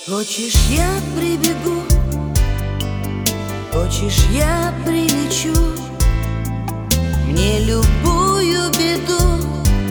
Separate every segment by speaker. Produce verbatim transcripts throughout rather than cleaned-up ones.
Speaker 1: Хочешь, я прибегу, хочешь, я прилечу, мне любую беду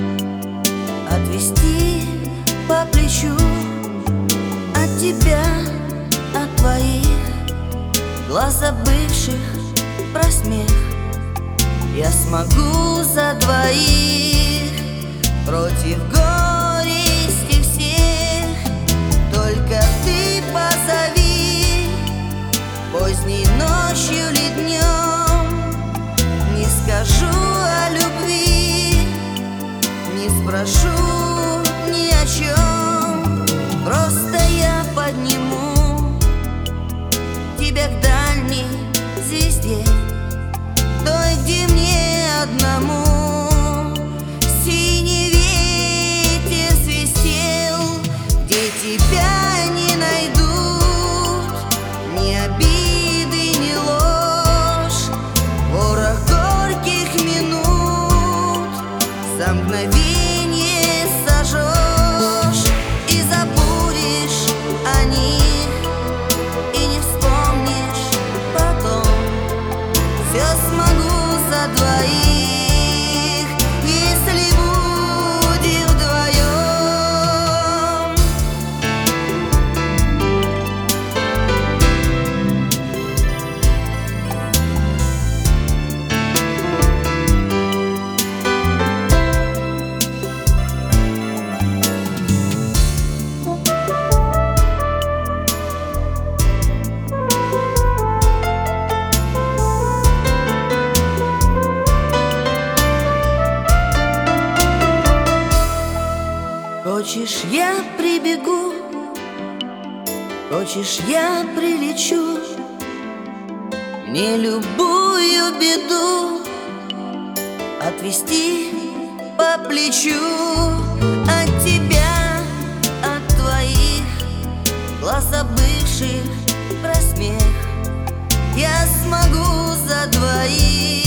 Speaker 1: отвести по плечу. От тебя, от твоих глаз забывших про смех я смогу за двоих против горести всех. Только ты позови поздней ночью или днем, не скажу о любви, не спрошу ни о чем. Просто я подниму тебя к дальней звезде, той, где мне одному синий ветер свистел, где тебя не найдут ни обиды, ни ложь, ворох горьких минут за мгновенье сожжешь и забудешь о них, и не вспомнишь потом. Все смогу за двоих, если будем вдвоем. Хочешь, я прибегу, хочешь, я прилечу, мне любую беду отвести по плечу. От тебя, от твоих глаз забывших про смех я смогу за двоих